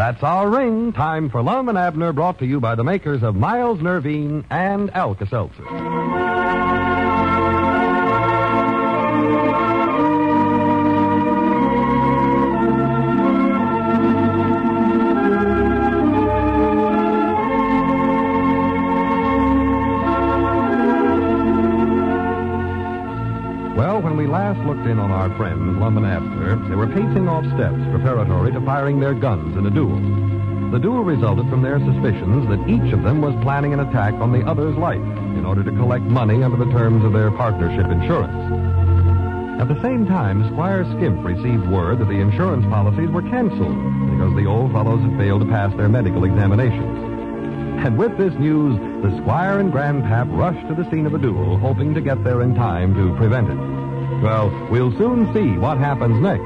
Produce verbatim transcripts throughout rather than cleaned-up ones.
That's our ring. Time for Lum and Abner, brought to you by the makers of Miles Nervine and Alka-Seltzer. Last looked in on our friends, Lum and Abner, they were pacing off steps preparatory to firing their guns in a duel. The duel resulted from their suspicions that each of them was planning an attack on the other's life in order to collect money under the terms of their partnership insurance. At the same time, Squire Skimp received word that the insurance policies were canceled because the old fellows had failed to pass their medical examinations. And with this news, the Squire and Grandpap rushed to the scene of the duel, hoping to get there in time to prevent it. Well, we'll soon see what happens next.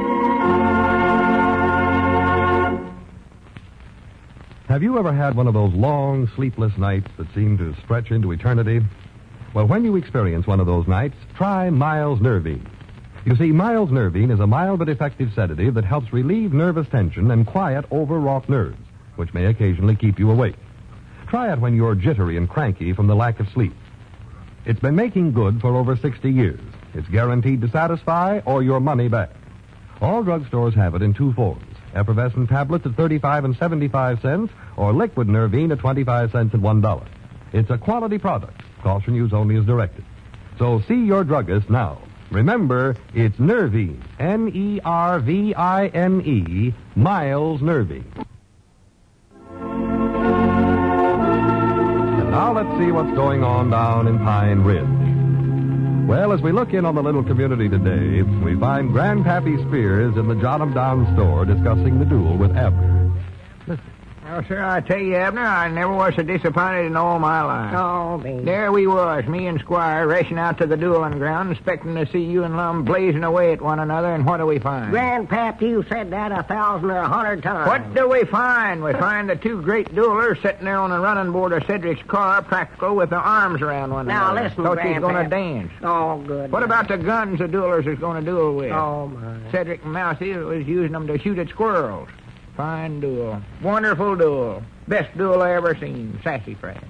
Have you ever had one of those long, sleepless nights that seem to stretch into eternity? Well, when you experience one of those nights, try Miles Nervine. You see, Miles Nervine is a mild but effective sedative that helps relieve nervous tension and quiet overwrought nerves, which may occasionally keep you awake. Try it when you're jittery and cranky from the lack of sleep. It's been making good for over sixty years. It's guaranteed to satisfy or your money back. All drugstores have it in two forms. Effervescent tablets at thirty-five and seventy-five cents or liquid Nervine at twenty-five cents and one dollar. It's a quality product. Caution use only as directed. So see your druggist now. Remember, it's Nervine. N E R V I N E, Miles Nervine. And now let's see what's going on down in Pine Ridge. Well, as we look in on the little community today, we find Grandpappy Spears in the Jot-'em Down store discussing the duel with Abner. Listen. Well, sir, I tell you, Abner, I never was so disappointed in all my life. Oh, baby. There we was, me and Squire, racing out to the dueling ground, expecting to see you and Lum blazing away at one another, and what do we find? Grandpap, you said that a thousand or a hundred times. What do we find? We find the two great duelers sitting there on the running board of Cedric's car, practical, with their arms around one now, another. Now, listen, Thought he's going to Grandpap. dance. Oh, good. What about the guns the duelers is going to duel with? Oh, my. Cedric and Mousy was using them to shoot at squirrels. Fine duel. Wonderful duel. Best duel I ever seen. Sassafras.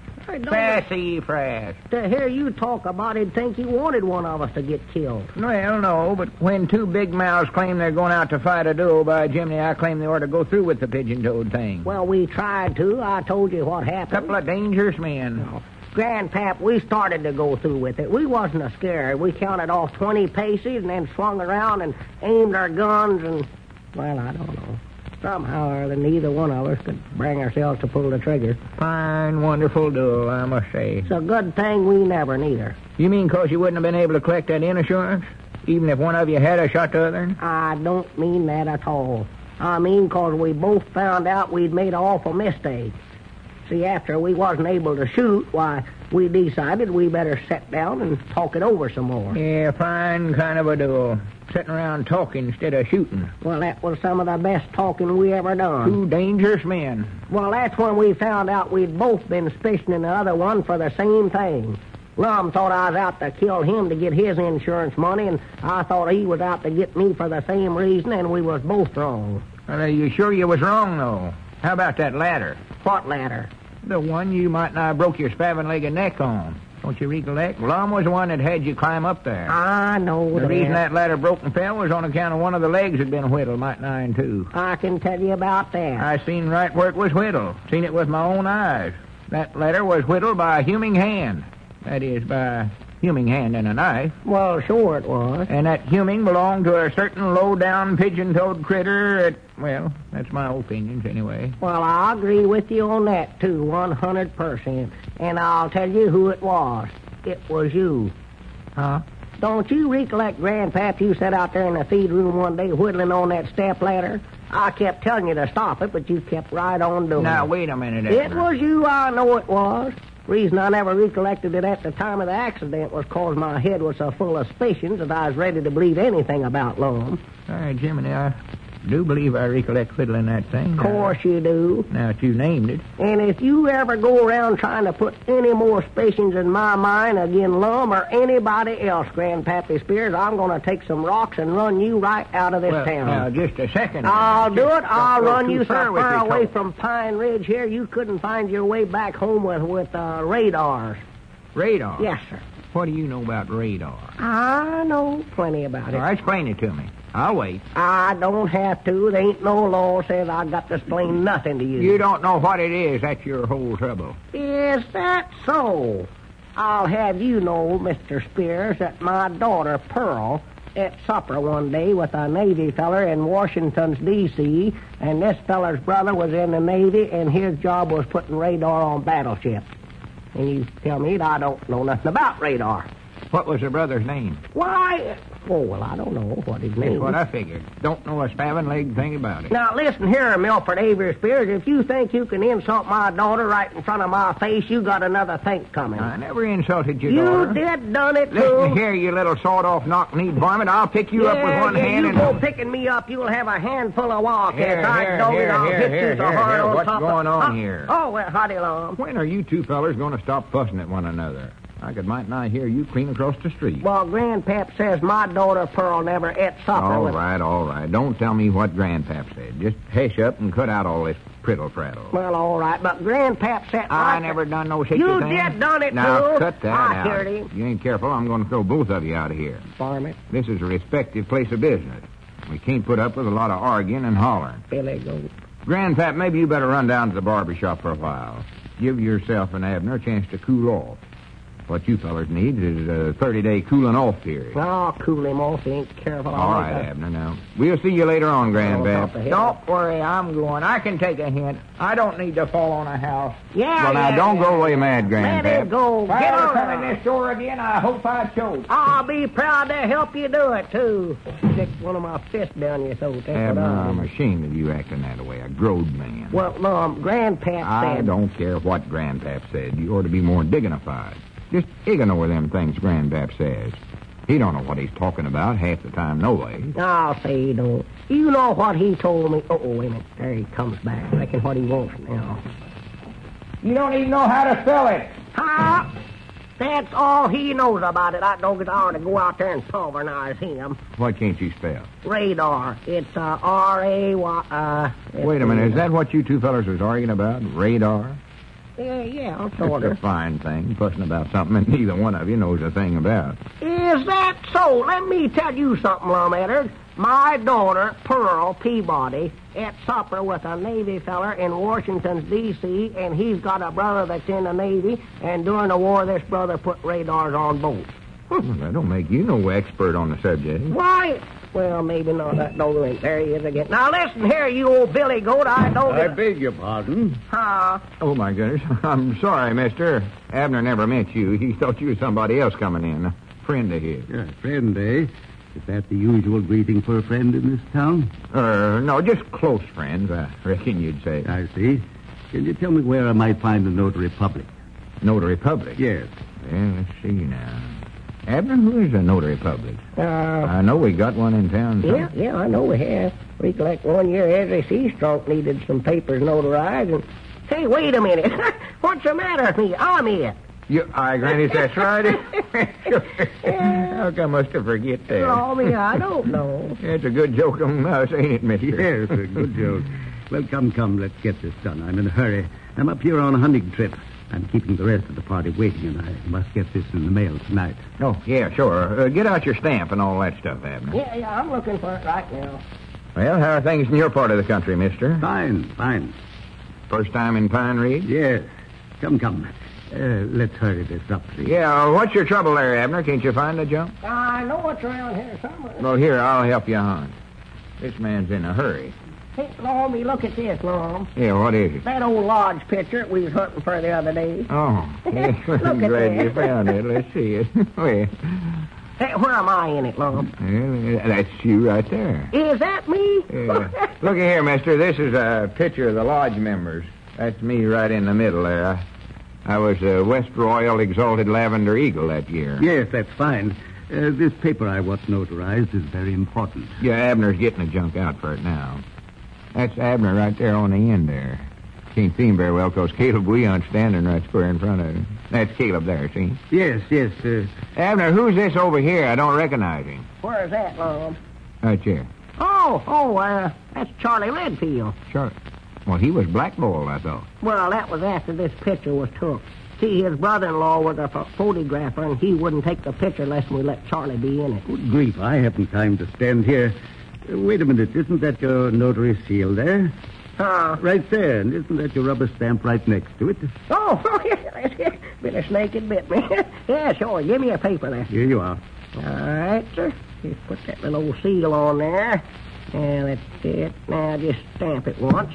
Sassafras. To hear you talk about it, think you wanted one of us to get killed. Well, no, but when two big mouths claim they're going out to fight a duel, by Jiminy, I claim they ought to go through with the pigeon-toed thing. Well, we tried to. I told you what happened. Couple of dangerous men. No. Grandpap, we started to go through with it. We wasn't a scared. We counted off twenty paces and then swung around and aimed our guns and, well, I don't know. Somehow or other, neither one of us could bring ourselves to pull the trigger. Fine, wonderful duel, I must say. It's a good thing we never neither. You mean 'cause you wouldn't have been able to collect that insurance? Even if one of you had a shot the other? I don't mean that at all. I mean 'cause we both found out we'd made an awful mistake. See, after we wasn't able to shoot, why, we decided we better sit down and talk it over some more. Yeah, fine kind of a duel. Sitting around talking instead of shooting. Well, that was some of the best talking we ever done. Two dangerous men. Well, that's when we found out we'd both been suspicioning the other one for the same thing. Lum thought I was out to kill him to get his insurance money, and I thought he was out to get me for the same reason, and we was both wrong. Well, are you sure you was wrong, though? How about that ladder? What ladder? The one you might not have broke your spavined-legged neck on. Don't you recollect? Lum was the one that had you climb up there. I know The that. reason that ladder broke and fell was on account of one of the legs had been whittled, might nine, too. I can tell you about that. I seen right where it was whittled. Seen it with my own eyes. That ladder was whittled by a human hand. That is, by a human hand and a knife. Well, sure it was. And that human belonged to a certain low-down, pigeon-toed critter at, well, that's my opinions anyway. Well, I agree with you on that, too, one hundred percent. And I'll tell you who it was. It was you. Huh? Don't you recollect, Grandpap, you sat out there in the feed room one day whittling on that step ladder? I kept telling you to stop it, but you kept right on doing Now, it. wait a minute, It Edna. was you, I know it was. Reason I never recollected it at the time of the accident was 'cause my head was so full of suspicions that I was ready to believe anything about Lum. All right, Jiminy, I, do believe I recollect fiddling that thing. Of course you do. Now that you named it. And if you ever go around trying to put any more suspicions in my mind again Lum or anybody else, Grandpappy Spears, I'm going to take some rocks and run you right out of this Well, town. now, just a second. I'll do it. I'll run you so far with far your away coat. from Pine Ridge here you couldn't find your way back home with, with uh, radars. Radar? Yes, sir. What do you know about radar? I know plenty about it. All right, explain it to me. I'll wait. I don't have to. There ain't no law says I got to explain nothing to you. You don't know what it is. That's your whole trouble. Is that so? I'll have you know, Mister Spears, that my daughter, Pearl, ate supper one day with a Navy feller in Washington's D C, and this feller's brother was in the Navy, and his job was putting radar on battleships. And you tell me that I don't know nothing about radar. What was the brother's name? Why? Oh, well, I don't know what his name That's is. what I figured. Don't know a spavined-legged thing about it. Now, listen here, Milford Avery Spears. If you think you can insult my daughter right in front of my face, you got another think coming. I never insulted your you daughter. did done it, Listen too. here, you little sawed-off knock-kneed varmint. I'll pick you yeah, up with one yeah, hand you and... go picking me up, you'll have a handful of walk. Here, I here, dog it, here, I'll here, hit here, you so here, hard here. on What's top going of... on Uh, here? Oh, well, howdy, Long. When are you two fellers going to stop fussing at one another? I could might not hear you clean across the street. Well, Grandpap says my daughter Pearl never ate supper All with... right, all right. Don't tell me what Grandpap said. Just hush up and cut out all this prittle-prattle. Well, all right, but Grandpap said... I like never it. done no such You a thing. did done it, Now, too. cut that I out. heard him. You ain't careful, I'm going to throw both of you out of here. Farm it. This is a respective place of business. We can't put up with a lot of arguing and hollering. Billy Goat. Grandpap, maybe you better run down to the barber shop for a while. Give yourself and Abner a chance to cool off. What you fellers need is a thirty-day cooling off period. I'll cool him off. He ain't careful. All right, Abner, now. We'll see you later on, Oh, Grandpap. top of Don't worry, I'm going. I can take a hint. I don't need to fall on a house. Yeah, Well, now, yeah, don't yeah. go away mad, Let Grandpap. it go. If I Get ever on come in there. this door again, I hope I choke. I'll be proud to help you do it, too. Stick one of my fists down your throat. That's Abner, what I'll I'm do. ashamed of you acting that way. A growed man. Well, um, Grandpap I said... don't care what Grandpap said. You ought to be more dignified. Just ignore them things Grandpap says. He don't know what he's talking about half the time, no way. I'll say he don't. You know what he told me. Oh, wait a minute. There he comes back. Reckon what he wants now. You don't even know how to spell it. Huh? That's all he knows about it. I don't get ought to go out there and pulverize him. What can't you spell? Radar. It's uh, R A Y... Uh, Wait a minute. Is that what you two fellas was arguing about? Radar? Yeah, yeah, It's sort a of. fine thing, fussing about something that neither one of you knows a thing about. Is that so? Let me tell you something, Lum Eddard. My daughter, Pearl Peabody, ate supper with a Navy feller in Washington's D C, and he's got a brother that's in the Navy, and during the war, this brother put radars on boats. Well, that don't make you no expert on the subject. Why? Well, maybe not. That don't think. There he is again. Now, listen here, you old Billy Goat. I don't... I beg your pardon. Huh? Oh, my goodness. I'm sorry, mister. Abner never meant you. He thought you was somebody else coming in. A friend of his. Yeah, friend, eh? Is that the usual greeting for a friend in this town? Uh, no, just close friends, I reckon you'd say. I see. Can you tell me where I might find the notary public? Notary public? Yes. Well, let's see now. Abner, who is a notary public? Uh, I know we got one in town. so- yeah, yeah, I know we have. Recollect one year Ezra Seastrunk needed some papers notarized, and... Hey, wait a minute. What's the matter with me? I'm it. You, I Granny, that's right. How come us to forget that? Oh, me, I don't know. It's a good joke on us, ain't it, mister? Yes, a good joke. Well, come, come, let's get this done. I'm in a hurry. I'm up here on a hunting trip. I'm keeping the rest of the party waiting, and I must get this in the mail tonight. Oh, yeah, sure. Uh, get out your stamp and all that stuff, Abner. Yeah, yeah, I'm looking for it right now. Well, how are things in your part of the country, mister? Fine, fine. First time in Pine Ridge? Yes. Come, come. Uh, let's hurry this up, please. Yeah, uh, what's your trouble there, Abner? Can't you find a jump? I know it's around here somewhere. Well, here, I'll help you hunt. This man's in a hurry. Hey, Lormy, look at this, Lorm. Yeah, what is it? That old lodge picture we was hunting for the other day. Oh, yeah, Look I'm at glad that. you found it. Let's see it. well, Hey, where am I in it, Lorm? well, that's you right there. Is that me? Yeah. Look here, mister. This is a picture of the lodge members. That's me right in the middle there. I, I was a West Royal Exalted Lavender Eagle that year. Yes, that's fine. Uh, this paper I want notarized is very important. Yeah, Abner's getting the junk out for it now. That's Abner right there on the end there. Can't see him very well because Caleb Weon's standing right square in front of him. That's Caleb there, see? Yes, yes. Uh, Abner, who's this over here? I don't recognize him. Where's that, Lum? Right here. Oh, oh, uh, that's Charlie Redfield. Sure. Well, he was blackballed, I thought. Well, that was after this picture was took. See, his brother-in-law was a ph- photographer, and he wouldn't take the picture unless we let Charlie be in it. good grief, I haven't time to stand here. Uh, wait a minute, isn't that your notary seal there? Huh? Right there, and isn't that your rubber stamp right next to it? Oh, oh yeah, been a snake and bit me. Yeah, sure, give me a paper there. Here you are. All right, sir. Just put that little old seal on there. Yeah, that's it. Now just stamp it once.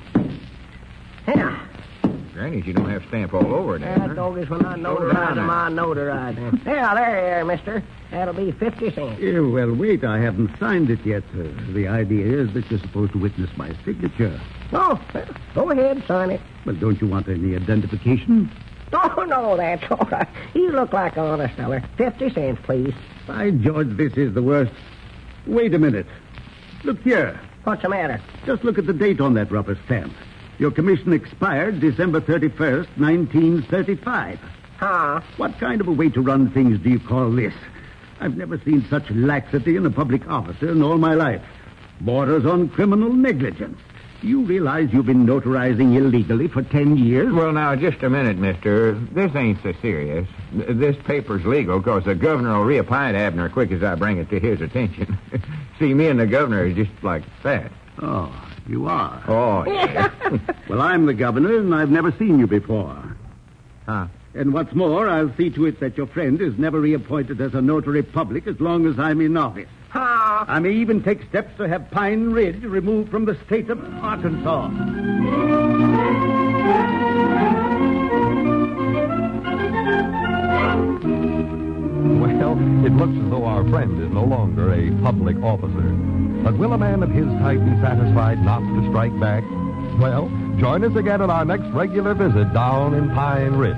Yeah. Granny, you don't have stamp all over it. That dog is when I notarize them, I notarize them. Yeah, there, mister. That'll be fifty cents. Yeah, well, wait, I haven't signed it yet. Uh, the idea is that you're supposed to witness my signature. Oh, well, go ahead, sign it. Well, don't you want any identification? Oh, no, that's all right. You look like an honest feller. Fifty cents, please. By George, this is the worst. Wait a minute. Look here. What's the matter? Just look at the date on that rubber stamp. Your commission expired December thirty-first, nineteen thirty-five. Huh? What kind of a way to run things do you call this? I've never seen such laxity in a public officer in all my life. Borders on criminal negligence. You realize you've been notarizing illegally for ten years? Well, now, just a minute, mister. This ain't so serious. This paper's legal because the governor will reappoint Abner quick as I bring it to his attention. See, me and the governor is just like that. Oh, you are? Oh, yeah. Well, I'm the governor, and I've never seen you before. Huh? And what's more, I'll see to it that your friend is never reappointed as a notary public as long as I'm in office. Huh? I may even take steps to have Pine Ridge removed from the state of Arkansas. Well, it looks as though our friend is no longer a public officer. But will a man of his type be satisfied not to strike back? Well, join us again on our next regular visit down in Pine Ridge.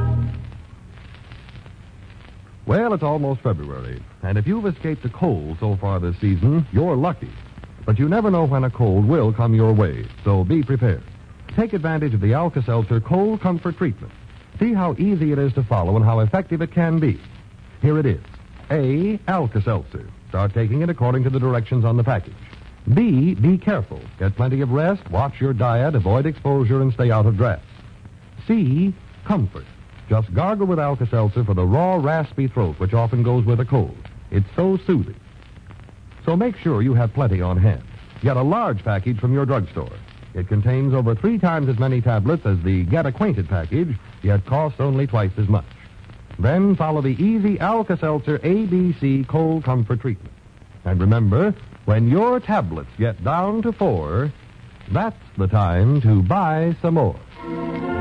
Well, it's almost February, and if you've escaped a cold so far this season, you're lucky. But you never know when a cold will come your way, so be prepared. Take advantage of the Alka-Seltzer Cold Comfort Treatment. See how easy it is to follow and how effective it can be. Here it is. A, Alka-Seltzer. Start taking it according to the directions on the package. B, be careful. Get plenty of rest, watch your diet, avoid exposure, and stay out of drafts. C, comfort. Just gargle with Alka-Seltzer for the raw, raspy throat, which often goes with a cold. It's so soothing. So make sure you have plenty on hand. Get a large package from your drugstore. It contains over three times as many tablets as the Get Acquainted package, yet costs only twice as much. Then follow the easy Alka-Seltzer A B C Cold Comfort Treatment. And remember, when your tablets get down to four, that's the time to buy some more.